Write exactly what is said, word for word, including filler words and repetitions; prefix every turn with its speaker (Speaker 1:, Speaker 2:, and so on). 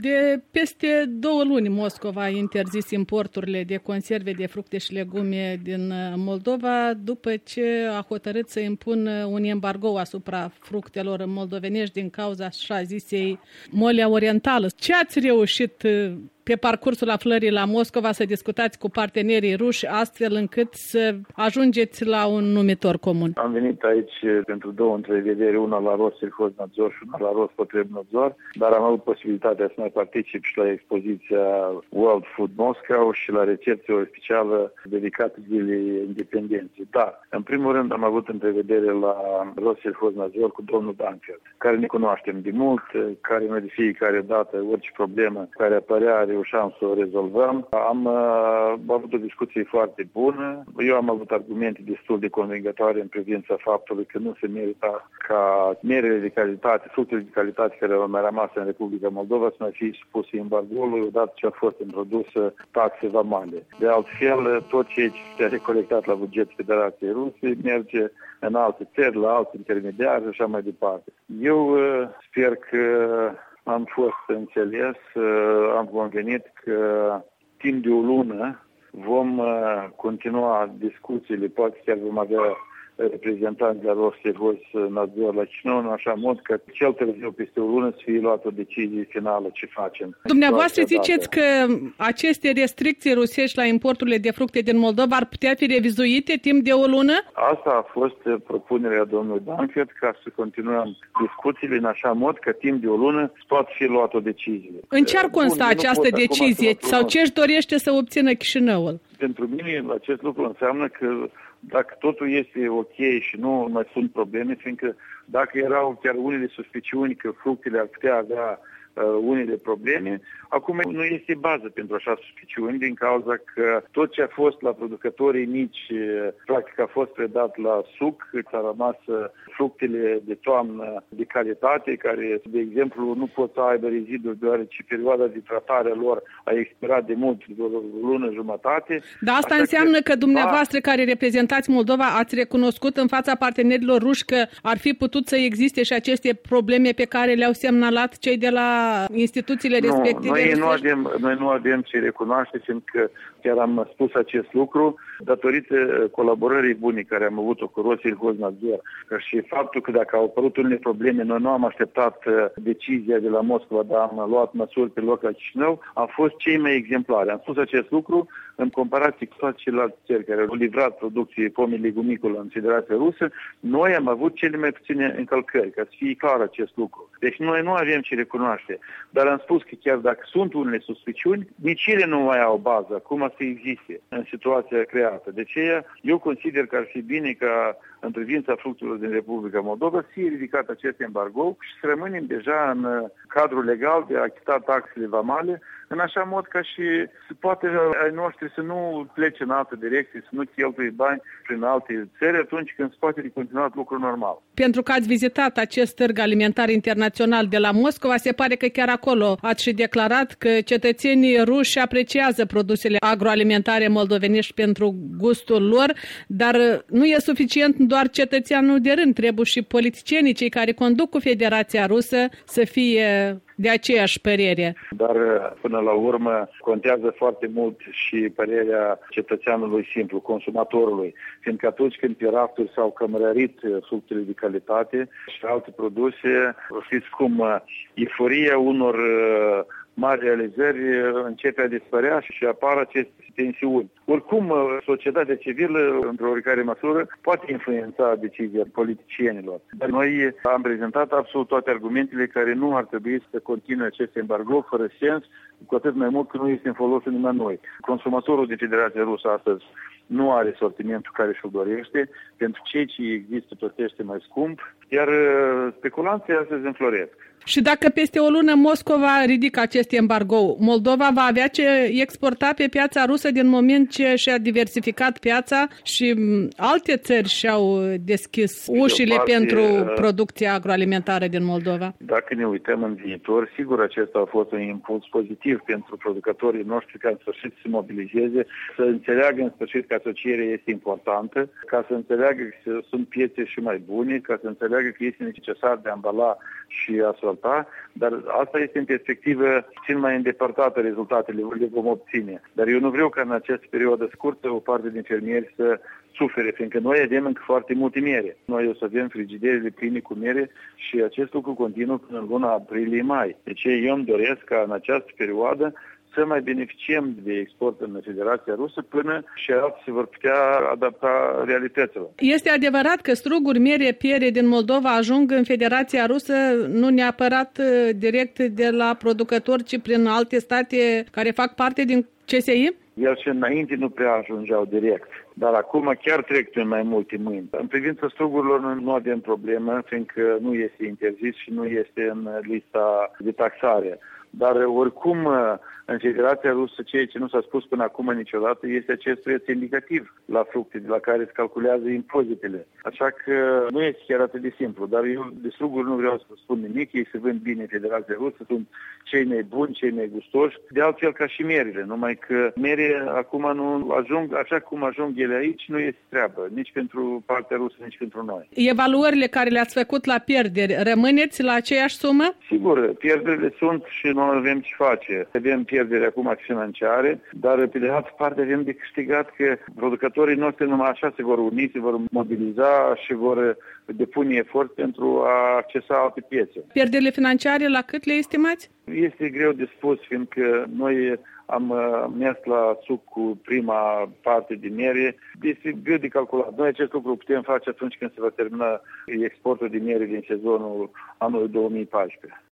Speaker 1: De peste două luni Moscova a interzis importurile de conserve de fructe și legume din Moldova după ce a hotărât să impună un embargo asupra fructelor moldovenești din cauza așa zisei Molia Orientală. Ce ați reușit pe parcursul aflării la Moscova să discutați cu partenerii ruși astfel încât să ajungeți la un numitor comun?
Speaker 2: Am venit aici pentru două întrevederi, una la Rossельхознадзор și una la Rospotrebnadzor, dar am avut posibilitatea să mai particip și la expoziția World Food Moscow și la recepția oficială dedicată zilei independenței. Dar, în primul rând, am avut întrevedere la Rossельхознадзор cu domnul Danfeld, care ne cunoaștem de mult, care noi de fiecare dată, orice problemă care apărea, reușeam să o rezolvăm. Am uh, avut o discuție foarte bună. Eu am avut argumente destul de convingătoare în privința faptului că nu se merită ca merele de calitate, fructele de calitate care au mai rămas în Republica Moldova să mai fie supuse embargoului odată ce a fost introdusă taxe vamale. De altfel, tot ceea ce s-a recolectat la bugetul Federației Rusiei merge în alte țări, la alți intermediari și așa mai departe. Eu uh, sper că am fost înțeles, am convenit că timp de o lună vom continua discuțiile, poate chiar vom avea reprezentanți de la Rossельхознадзор la Chișinău, în așa mod că cel târziu peste o lună să fie luată o decizie finală ce facem.
Speaker 1: Dumneavoastră ziceți că aceste restricții rusești la importurile de fructe din Moldova ar putea fi revizuite timp de o lună?
Speaker 2: Asta a fost propunerea domnului Danfeld, ca să continuăm discuțiile în așa mod că timp de o lună poate fi luată o decizie.
Speaker 1: În ce ar consta Bun, această decizie sau ce își dorește să obțină Chișinăul?
Speaker 2: Pentru mine acest lucru înseamnă că dacă totul este ok și nu mai sunt probleme, fiindcă dacă erau chiar unele suspiciuni că fructele ar putea avea uh, unele probleme, acum nu este bază pentru așa suspiciuni din cauza că tot ce a fost la producătorii mici, practic a fost predat la suc, s-a rămas fructele de toamnă de calitate, care, de exemplu, nu pot să aibă reziduri deoarece perioada de tratare lor a expirat de mult, de o lună jumătate.
Speaker 1: Dar asta înseamnă că, că dumneavoastră, a... care reprezentați Moldova, ați recunoscut în fața partenerilor ruși că ar fi putut să existe și aceste probleme pe care le-au semnalat cei de la instituțiile
Speaker 2: nu,
Speaker 1: respective?
Speaker 2: Noi nu, avem, noi nu avem ce recunoaște, fiindcă chiar am spus acest lucru, datorită colaborării bune care am avut-o cu Rossельхознадзор și faptul că dacă au apărut unele probleme, noi nu am așteptat decizia de la Moscova, dar am luat măsuri pe loc la Chișinău, am fost cei mai exemplari. Am spus acest lucru în comparație cu toate celelalte țări care au livrat producție pomii legumicolă în Federația Rusă, noi am avut cele mai puține încălcări, ca să fie clar acest lucru. Deci noi nu avem ce recunoaște, dar am spus că chiar dacă sunt unele suspiciuni, nici ele nu mai au bază acum să existe în situația creată. De aceea, eu consider că ar fi bine ca în privința fructelor din Republica Moldova să fie ridicat acest embargo și să rămânem deja în cadrul legal de a achita taxele vamale, în așa mod ca și poate ai noștri să nu plece în altă direcție, să nu cheltuie bani prin alte țări atunci când se poate continua lucrul normal.
Speaker 1: Pentru că ați vizitat acest târg alimentar internațional de la Moscova, se pare că chiar acolo ați și declarat că cetățenii ruși apreciază produsele agroalimentare moldovenești pentru gustul lor, dar nu e suficient doar cetățeanul de rând, trebuie și politicienii, cei care conduc cu Federația Rusă, să fie de aceeași părere.
Speaker 2: Dar până la urmă contează foarte mult și părerea cetățeanului simplu, consumatorului, fiindcă atunci când pe rafturi s-au cămărărit fructele de calitate și alte produse, știți cum euforia unor mari realizări începe a dispărea și apar aceste tensiuni. Oricum, societatea civilă, într-o oricare măsură, poate influența decizia politicienilor. Dar noi am prezentat absolut toate argumentele care nu ar trebui să continue acest embargo fără sens, cu atât mai mult că nu este în folosul nimănui. Consumatorul din Federația Rusă astăzi nu are sortimentul care și-l dorește, pentru cei ce există tot este mai scump, iar speculanții astăzi înfloresc.
Speaker 1: Și dacă peste o lună Moscova ridică acest embargo, Moldova va avea ce exporta pe piața rusă din moment ce și-a diversificat piața și alte țări și-au deschis ușile parte, pentru producția agroalimentară din Moldova?
Speaker 2: Dacă ne uităm în viitor, sigur acesta a fost un impuls pozitiv pentru producătorii noștri ca în sfârșit să se mobilizeze, să înțeleagă în sfârșit că asocierea este importantă, ca să înțeleagă că sunt piețe și mai bune, ca să înțeleagă că este necesar de a ambala și a dezvolta, dar asta este în perspectivă puțin mai îndepărtată, rezultatele le vom obține. Dar eu nu vreau ca în această perioadă scurtă o parte din fermieri să sufere, fiindcă noi avem încă foarte multe mere. Noi o să avem frigiderele pline cu mere și acest lucru continuă până în luna aprilie-mai. Deci eu îmi doresc ca în această perioadă să mai beneficiem de export în Federația Rusă până și alții se vor putea adapta realităților.
Speaker 1: Este adevărat că struguri, mere, piere din Moldova ajung în Federația Rusă nu neapărat direct de la producători, ci prin alte state care fac parte din C S I?
Speaker 2: El și înainte nu prea ajungeau direct, dar acum chiar trec prin mai multe mâini. În privința strugurilor nu avem problemă, fiindcă nu este interzis și nu este în lista de taxare. Dar oricum, în Federația Rusă, ceea ce nu s-a spus până acum niciodată este acest preț indicativ la fructe, de la care se calculează impozitele. Așa că nu este chiar atât de simplu, dar eu de struguri nu vreau să spun nimic, ei se vând bine în Federația Rusă, sunt cei mai buni, cei mai gustoși, de altfel ca și merile, numai că mere acum nu ajung, așa cum ajung ele aici, nu este treabă, nici pentru partea rusă, nici pentru noi.
Speaker 1: Evaluările care le-ați făcut la pierderi, rămâneți la aceeași sumă?
Speaker 2: Sigur, pierderile sunt și noi avem ce face. Avem pierderi acum financiare, dar pe de altă parte avem de câștigat că producătorii noștri numai așa se vor uni, se vor mobiliza și vor depune efort pentru a accesa alte piețe.
Speaker 1: Pierderile financiare la cât le estimați?
Speaker 2: Este greu de spus, fiindcă noi am mers la suc cu prima parte din mere. Este greu de calculat. Noi acest lucru putem face atunci când se va termina exportul de mere din sezonul anului două mii paisprezece.